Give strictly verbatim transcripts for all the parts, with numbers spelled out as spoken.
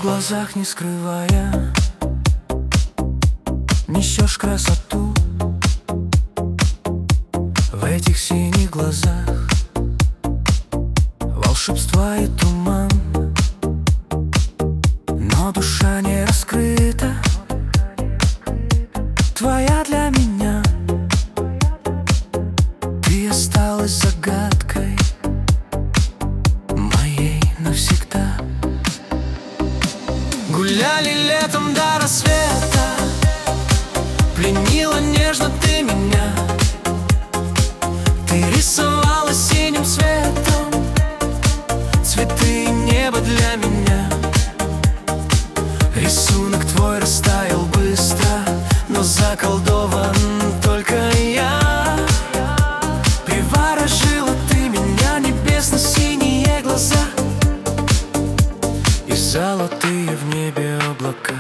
в глазах не скрывая, несешь красоту. В этих синих глазах волшебства и туман, но душа не раскрыта, твоя для меня. Ты осталась загадкой моей навсегда. Гуляли летом до рассвета, пленила нежно ты меня. Ты рисовала синим цветом цветы и небо для меня. Рисунок твой растаял быстро, но заколдован только я. Приворожила ты меня, небесно-синие глаза и золотые в небе облака.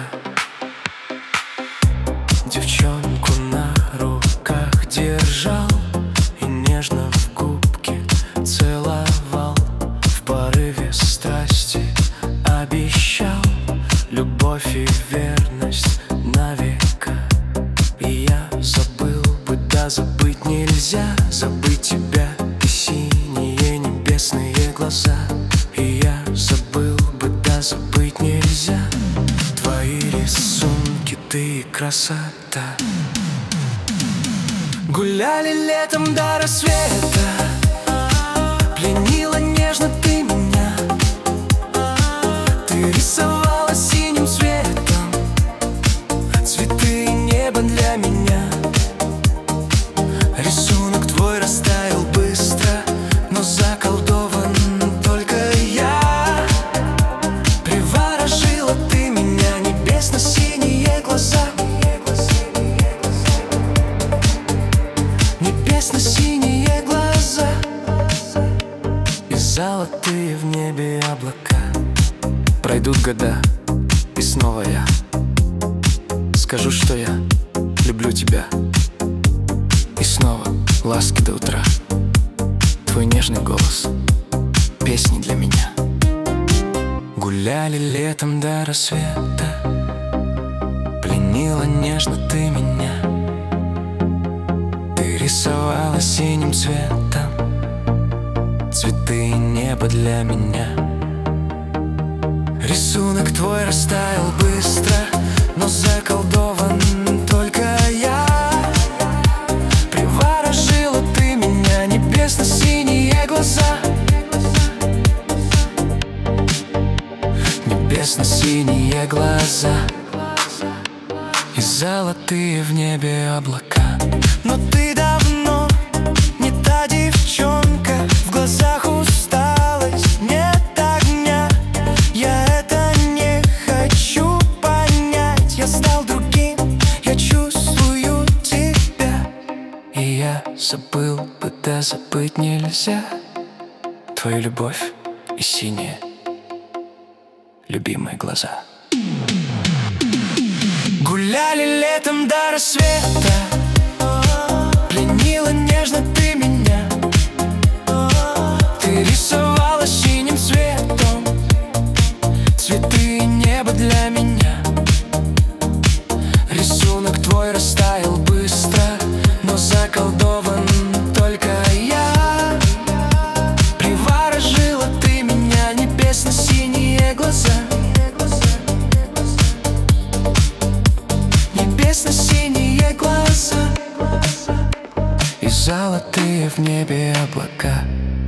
Девчонку на руках держал и нежно в губки целовал. В порыве страсти обещал любовь и верность на века. И я забыл бы, да забыть нельзя, забыть тебя и синие небесные глаза. И я забыл бы, да забыть нельзя твои рисунки, ты и красота. Гуляли летом до рассвета, пленила нежно ты меня. Ты рисовала синим цветом цветы и небо для меня. Рисунок твой растаял быстро, но заколдован только я. Приворожила ты меня, небесно-синие глаза. Небесно-синие глаза и золотые в небе облака. Пройдут года, и снова я скажу, что я люблю тебя. И снова ласки до утра, твой нежный голос, песни для меня. Гуляли летом до рассвета, пленила нежно ты меня. Ты рисовала синим цветом цветы и небо для меня. Рисунок твой растаял быстро, но заколдован только я. Приворожила ты меня, небесно-синие глаза. Небесно-синие глаза и золотые в небе облака. Но ты давно не та девчонка, в глазах усталость, нет огня. Я это не хочу понять. Я стал другим, я чувствую тебя. И я забыл бы, да забыть нельзя твою любовь и синие любимые глаза. Гуляли летом до рассвета, пленила нежно ты меня. Ты рисовала синим цветом цветы и небо для меня. Рисунок твой растаял быстро, но заколдован только я. Приворожила ты меня, небесно-синие глаза. Небесно-синие глаза и золотые в небе облака.